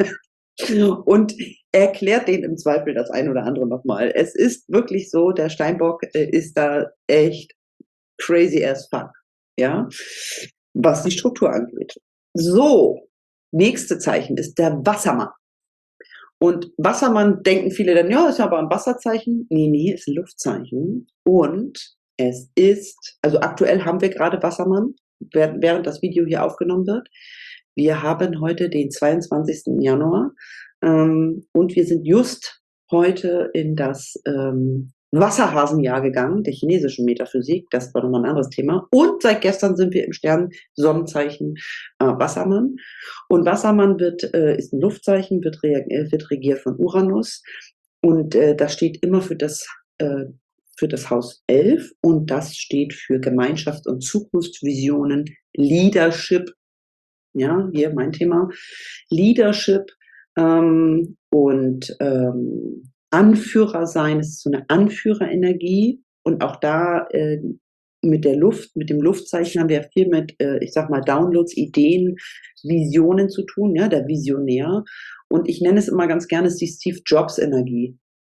und erklärt denen im Zweifel das ein oder andere nochmal. Es ist wirklich so, der Steinbock äh, ist da echt crazy as fuck, ja, was die Struktur angeht. So, nächste Zeichen ist der Wassermann. Und Wassermann denken viele dann, ja, ist ja aber ein Wasserzeichen. Nee, nee, ist ein Luftzeichen. Und es ist, also aktuell haben wir gerade Wassermann, während, während das Video hier aufgenommen wird. Wir haben heute den zweiundzwanzigsten Januar ähm, und wir sind just heute in das ähm, Wasserhasenjahr gegangen, der chinesischen Metaphysik. Das war nochmal ein anderes Thema. Und seit gestern sind wir im Stern Sonnenzeichen äh, Wassermann. Und Wassermann wird, äh, ist ein Luftzeichen, wird, re wird regiert von Uranus. Und äh, das steht immer für das, äh, für das Haus elf. Und das steht für Gemeinschaft und Zukunftsvisionen, Leadership. Ja, hier mein Thema. Leadership ähm, und ähm, Anführer sein ist so eine Anführerenergie. Und auch da äh, mit der Luft, mit dem Luftzeichen haben wir ja viel mit, äh, ich sag mal, Downloads, Ideen, Visionen zu tun, ja, der Visionär. Und ich nenne es immer ganz gerne, es ist die Steve Jobs Energie.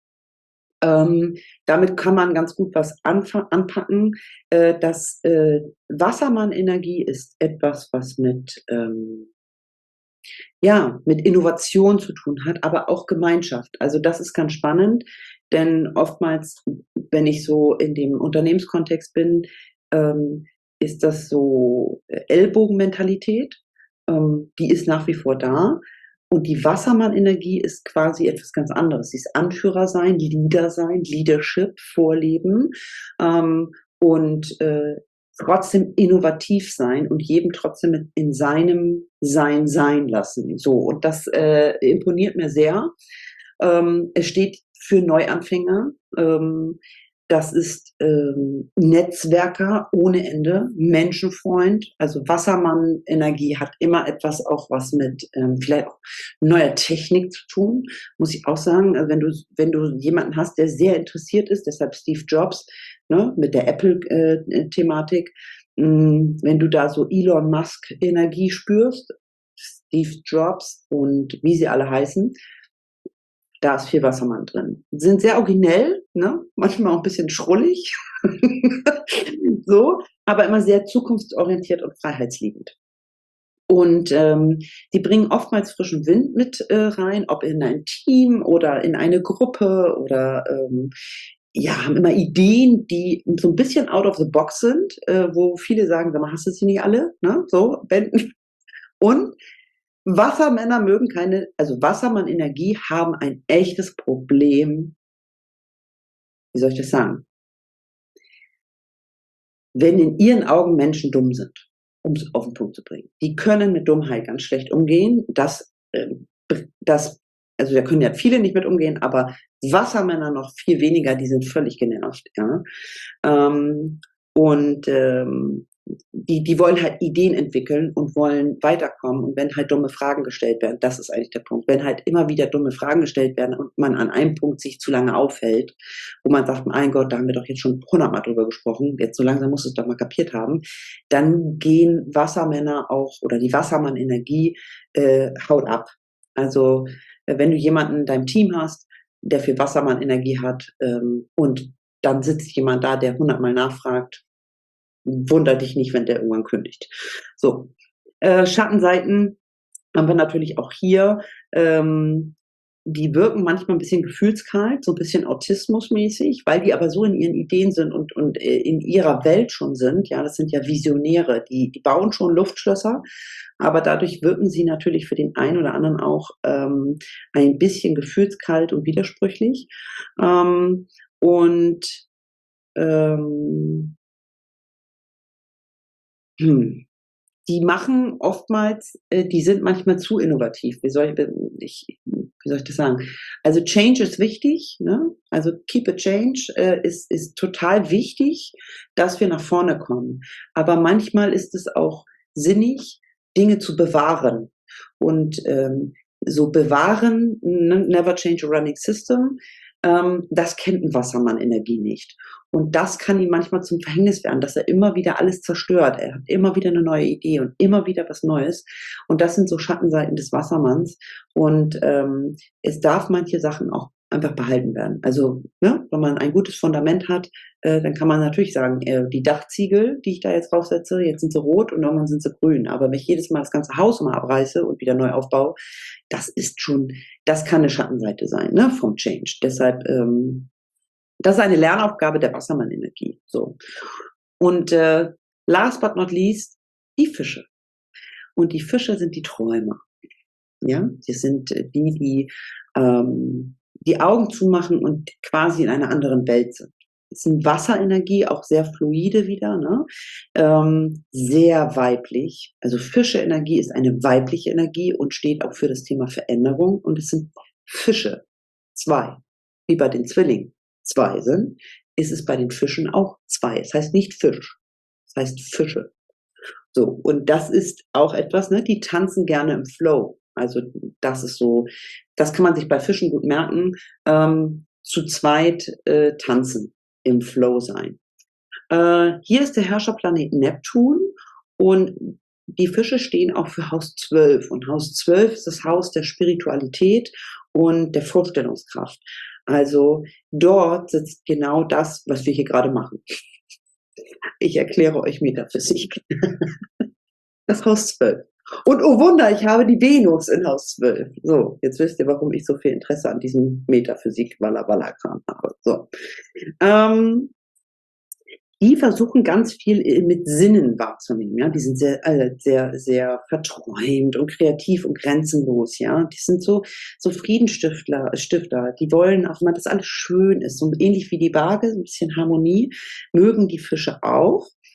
Ähm, damit kann man ganz gut was anpacken. Äh, das äh, Wassermann-Energie ist etwas, was mit ähm, ja, mit Innovation zu tun hat, aber auch Gemeinschaft. Also das ist ganz spannend, denn oftmals, wenn ich so in dem Unternehmenskontext bin, ähm, ist das so äh, Ellbogenmentalität, ähm, die ist nach wie vor da. Und die Wassermann-Energie ist quasi etwas ganz anderes. Sie ist Anführer sein, Leader sein, Leadership vorleben ähm, und äh, trotzdem innovativ sein und jedem trotzdem in in seinem Sein sein lassen. So, und das, äh, imponiert mir sehr. Ähm, es steht für Neuanfänger. Ähm, das ist, ähm, Netzwerker ohne Ende, Menschenfreund. Also Wassermann-Energie hat immer etwas auch was mit, ähm, vielleicht auch neuer Technik zu tun, muss ich auch sagen. Also wenn du wenn du jemanden hast, der sehr interessiert ist, deshalb Steve Jobs, ne, mit der Apple, äh, äh, Thematik. Hm, wenn du da so Elon Musk Energie spürst, Steve Jobs und wie sie alle heißen, da ist viel Wassermann drin. Sind sehr originell, ne? Manchmal auch ein bisschen schrullig, so, aber immer sehr zukunftsorientiert und freiheitsliebend. Und, ähm, die bringen oftmals frischen Wind mit, äh, rein, ob in ein Team oder in eine Gruppe oder, ähm, ja, haben immer Ideen, die so ein bisschen out of the box sind, äh, wo viele sagen: „Sag mal, hast du sie nicht alle?", ne, so, wenn und Wassermänner mögen keine, also Wassermann-Energie haben ein echtes Problem, wie soll ich das sagen? Wenn in ihren Augen Menschen dumm sind, um es auf den Punkt zu bringen. Die können mit Dummheit ganz schlecht umgehen. Das, ähm, br das also, da können ja viele nicht mit umgehen, aber Wassermänner noch viel weniger, die sind völlig genervt, ja? Ähm, und, ähm, die die wollen halt Ideen entwickeln und wollen weiterkommen. Und wenn halt dumme Fragen gestellt werden, das ist eigentlich der Punkt. Wenn halt immer wieder dumme Fragen gestellt werden und man an einem Punkt sich zu lange aufhält, wo man sagt: „Mein Gott, da haben wir doch jetzt schon hundertmal drüber gesprochen, jetzt so langsam musst du's doch mal kapiert haben", dann gehen Wassermänner auch oder die Wassermann-Energie, äh, haut ab. Also, äh, wenn du jemanden in deinem Team hast, der viel Wassermann-Energie hat, ähm, und dann sitzt jemand da, der hundertmal nachfragt, wunder dich nicht, wenn der irgendwann kündigt. So, äh, Schattenseiten haben wir natürlich auch hier. Ähm, die wirken manchmal ein bisschen gefühlskalt, so ein bisschen autismusmäßig, weil die aber so in ihren Ideen sind und und, äh, in ihrer Welt schon sind. Ja, das sind ja Visionäre, die die bauen schon Luftschlösser, aber dadurch wirken sie natürlich für den einen oder anderen auch, ähm, ein bisschen gefühlskalt und widersprüchlich. Ähm, und, ähm, hm Die machen oftmals, äh, die sind manchmal zu innovativ. Wie soll ich ich wie soll ich das sagen? Also, Change ist wichtig, ne? Also, keep a change, äh, ist ist total wichtig, dass wir nach vorne kommen. Aber manchmal ist es auch sinnig, Dinge zu bewahren. Und, ähm, so bewahren, ne, never change a running system, ähm, das kennt 'n Wassermann-Energie nicht. Und das kann ihm manchmal zum Verhängnis werden, dass er immer wieder alles zerstört. Er hat immer wieder eine neue Idee und immer wieder was Neues. Und das sind so Schattenseiten des Wassermanns. Und, ähm, es darf manche Sachen auch einfach behalten werden. Also, ne, wenn man ein gutes Fundament hat, äh, dann kann man natürlich sagen, äh, die Dachziegel, die ich da jetzt draufsetze, jetzt sind sie rot und irgendwann sind sie grün. Aber wenn ich jedes Mal das ganze Haus mal abreiße und wieder neu aufbaue, das ist schon, das kann eine Schattenseite sein, ne, vom Change. Deshalb, ähm das ist eine Lernaufgabe der Wassermann-Energie, so. Und, äh, last but not least, die Fische. Und die Fische sind die Träumer, ja? Die sind, äh, die, die, ähm, die Augen zumachen und quasi in einer anderen Welt sind. Es sind Wasserenergie, auch sehr fluide wieder, ne? Ähm, sehr weiblich. Also, Fische-Energie ist eine weibliche Energie und steht auch für das Thema Veränderung. Und es sind Fische, zwei, wie bei den Zwillingen zwei sind, ist es bei den Fischen auch zwei. Es heißt nicht Fisch, es heißt Fische. So, und das ist auch etwas, ne, die tanzen gerne im Flow. Also, das ist so, das kann man sich bei Fischen gut merken, ähm, zu zweit, äh, tanzen, im Flow sein. Äh, hier ist der Herrscherplanet Neptun und die Fische stehen auch für Haus zwölf. Und Haus zwölf ist das Haus der Spiritualität und der Vorstellungskraft. Also, dort sitzt genau das, was wir hier gerade machen. Ich erkläre euch Metaphysik. Das Haus zwölf. Und oh Wunder, ich habe die Venus in Haus zwölf. So, jetzt wisst ihr, warum ich so viel Interesse an diesem Metaphysik-Walla-Walla-Kram habe. So. Ähm, die versuchen ganz viel, äh, mit Sinnen wahrzunehmen, ja? Die sind sehr, äh, sehr, sehr verträumt und kreativ und grenzenlos, ja? Die sind so so Friedenstiftler Stifter. Die wollen auch immer, dass alles schön ist, so ähnlich wie die Waage, so 'n bisschen Harmonie, mögen die Fische auch.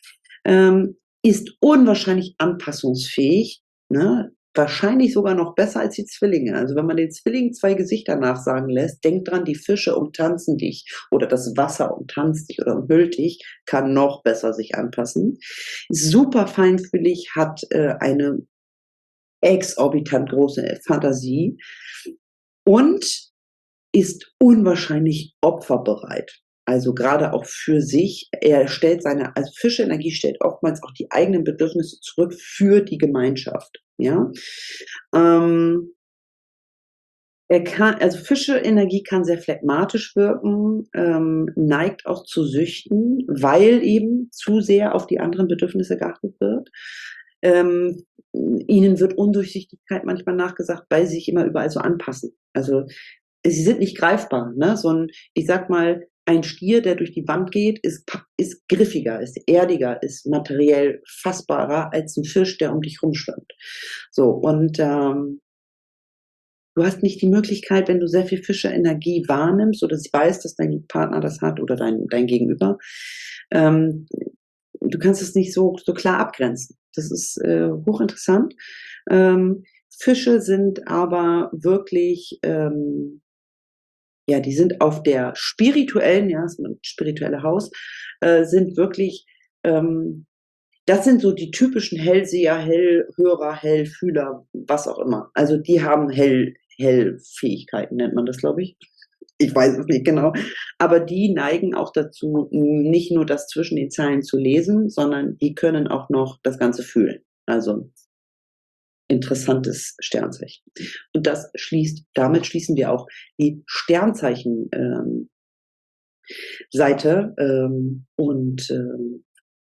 ähm, ist unwahrscheinlich anpassungsfähig, ne? Wahrscheinlich sogar noch besser als die Zwillinge. Also, wenn man den Zwillingen zwei Gesichter nachsagen lässt, denk dran, die Fische umtanzen dich oder das Wasser umtanzt dich oder umhüllt dich, kann noch besser sich anpassen. Super feinfühlig, hat, äh, eine exorbitant große Fantasie und ist unwahrscheinlich opferbereit. Also, grade auch für sich. Er stellt seine also, Fischenergie stellt oftmals auch die eigenen Bedürfnisse zurück für die Gemeinschaft, ja? Ähm er kann also, Fische-Energie kann sehr phlegmatisch wirken, ähm, neigt auch zu Süchten, weil eben zu sehr auf die anderen Bedürfnisse geachtet wird. Ähm, ihnen wird Undurchsichtigkeit manchmal nachgesagt, weil sie sich immer überall so anpassen. Also, sie sind nicht greifbar, ne? So 'n ich sage mal, ein Stier, der durch die Wand geht, ist pa ist griffiger, ist erdiger, ist materiell fassbarer als 'n Fisch, der um dich rumschwimmt. So, und, ähm du hast nicht die Möglichkeit, wenn du sehr viel Fische-Energie wahrnimmst oder sie weißt, dass dein Partner das hat oder dein dein Gegenüber, ähm, du kannst es nicht so so klar abgrenzen. Das ist, äh, hochinteressant. Ähm, Fische sind aber wirklich, ähm ja, die sind auf der spirituellen ja, das spirituelle Haus, äh, sind wirklich, ähm das sind so die typischen Hellseher, Hellhörer, Hellfühler, was auch immer. Also, die haben Hell Hellfähigkeiten, nennt man das, glaube ich. Ich weiß es nicht genau. Aber die neigen auch dazu, nicht nur das zwischen den Zeilen zu lesen, sondern die können auch noch das Ganze fühlen. Also interessantes Sternzeichen. Und das schließt damit schließen wir auch die Sternzeichen, ähm Seite, ähm, und, ähm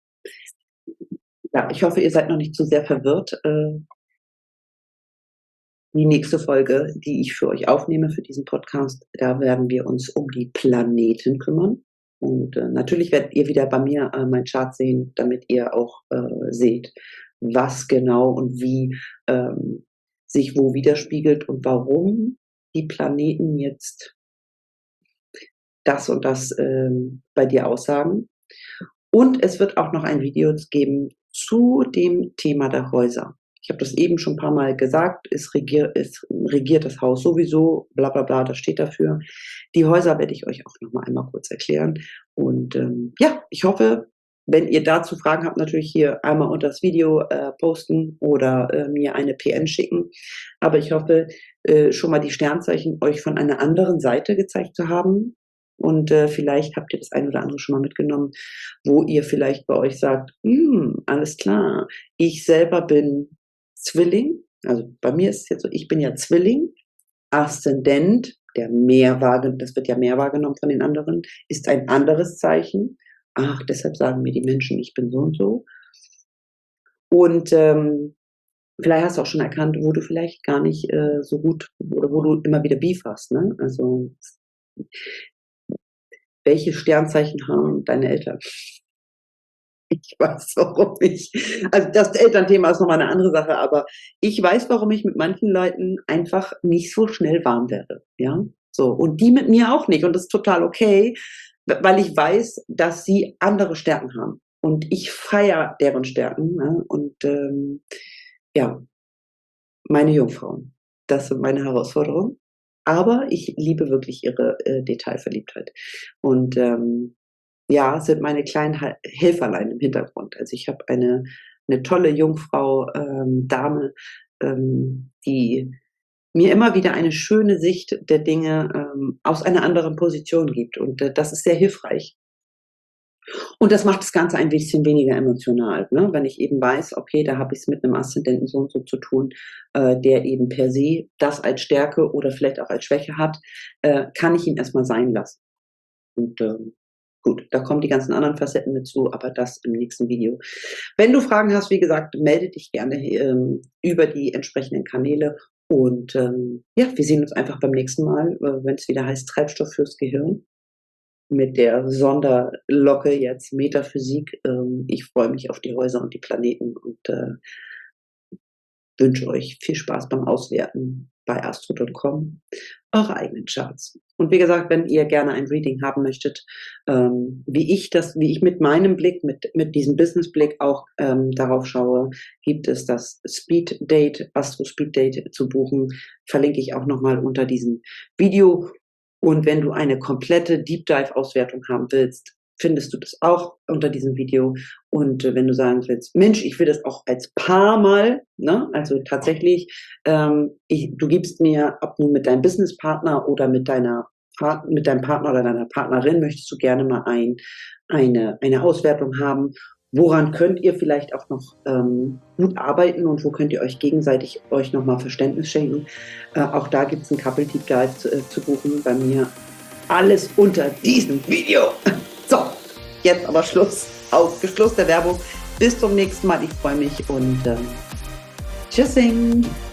ja, ich hoffe, ihr seid noch nicht zu sehr verwirrt, äh die nächste Folge, die ich für euch aufnehme für diesen Podcast, da werden wir uns um die Planeten kümmern. Und, äh, natürlich werdet ihr wieder bei mir, äh, meinen Chart sehen, damit ihr auch, äh, seht, was genau und wie, ähm, sich wo widerspiegelt und warum die Planeten jetzt das und das, ähm, bei dir aussagen. Und es wird auch noch ein Video geben zu dem Thema der Häuser. Ich habe das eben schon 'n paar Mal gesagt, es regier es regiert das Haus sowieso, bla bla bla, das steht dafür. Die Häuser werde ich euch auch noch mal einmal kurz erklären. Und, ähm, ja, ich hoffe, wenn ihr dazu Fragen habt, natürlich hier einmal unter das Video, äh, posten oder, äh, mir eine P N schicken. Aber ich hoffe, äh, schon mal die Sternzeichen euch von einer anderen Seite gezeigt zu haben. Und, äh, vielleicht habt ihr das ein oder andere schon mal mitgenommen, wo ihr vielleicht bei euch sagt: „Hm, alles klar. Ich selber bin Zwilling.“ Also, bei mir ist es jetzt so, ich bin ja Zwilling, Aszendent, der mehr wahrge das wird ja mehr wahrgenommen von den anderen, ist ein anderes Zeichen. Ach, deshalb sagen mir die Menschen, ich bin so und so. Und, ähm, vielleicht hast du auch schon erkannt, wo du vielleicht gar nicht, äh, so gut oder wo du immer wieder Beef hast, ne? Also welche Sternzeichen haben deine Eltern? Ich weiß, warum ich also, das Elternthema ist noch mal 'ne andere Sache, aber ich weiß, warum ich mit manchen Leuten einfach nicht so schnell warm werde, ja? So, und die mit mir auch nicht und das ist total okay, w weil ich weiß, dass sie andere Stärken haben. Und ich feiere deren Stärken, ne? Und, ähm, ja, meine Jungfrauen, das sind meine Herausforderungen. Aber ich liebe wirklich ihre, äh, Detailverliebtheit. Und, ähm, ja, sind meine kleinen Hel Helferlein im Hintergrund. Also, ich habe eine 'ne tolle Jungfrau ähm, Dame, ähm, die mir immer wieder eine schöne Sicht der Dinge, ähm, aus einer anderen Position gibt und, äh, das ist sehr hilfreich. Und das macht das Ganze ein bisschen weniger emotional, ne? Wenn ich eben weiß, okay, da habe ich's mit 'nem Aszendenten so und so zu tun, äh, der eben per se das als Stärke oder vielleicht auch als Schwäche hat, äh, kann ich ihn erst mal sein lassen. Und, ähm, gut, da kommen die ganzen anderen Facetten mit zu, aber das im nächsten Video. Wenn du Fragen hast, wie gesagt, melde dich gerne, ähm, über die entsprechenden Kanäle und, ähm, ja, wir sehen uns einfach beim nächsten Mal, äh, wenn's wieder heißt Treibstoff fürs Gehirn mit der Sonderlocke jetzt Metaphysik. Ähm, ich freue mich auf die Häuser und die Planeten und, äh wünsche euch viel Spaß beim Auswerten bei astro Punkt com eure eigenen Charts. Und wie gesagt, wenn ihr gerne ein Reading haben möchtet, ähm, wie ich das wie ich mit meinem Blick, mit mit diesem Business-Blick auch, ähm, darauf schaue, gibt es das Speed Date, Astro Speed Date zu buchen, verlinke ich auch noch mal unter diesem Video. Und wenn du eine komplette Deep Dive Auswertung haben willst, findest du das auch unter diesem Video. Und, äh, wenn du sagen willst: „Mensch, ich will das auch als Paar mal“, ne? Also tatsächlich, ähm, ich du gibst mir, ob nun mit deinem Businesspartner oder mit deiner Part mit deinem Partner oder deiner Partnerin möchtest du gerne mal ein eine eine Auswertung haben. Woran könnt ihr vielleicht auch noch, ähm, gut arbeiten und wo könnt ihr euch gegenseitig euch noch mal Verständnis schenken? Äh, auch da gibt's 'n Couple Deep Dive zu äh, zu buchen bei mir. Alles unter diesem Video. So, jetzt aber Schluss. Aus Schluss der Werbung. Bis zum nächsten Mal. Ich freue mich und, ähm, tschüssing.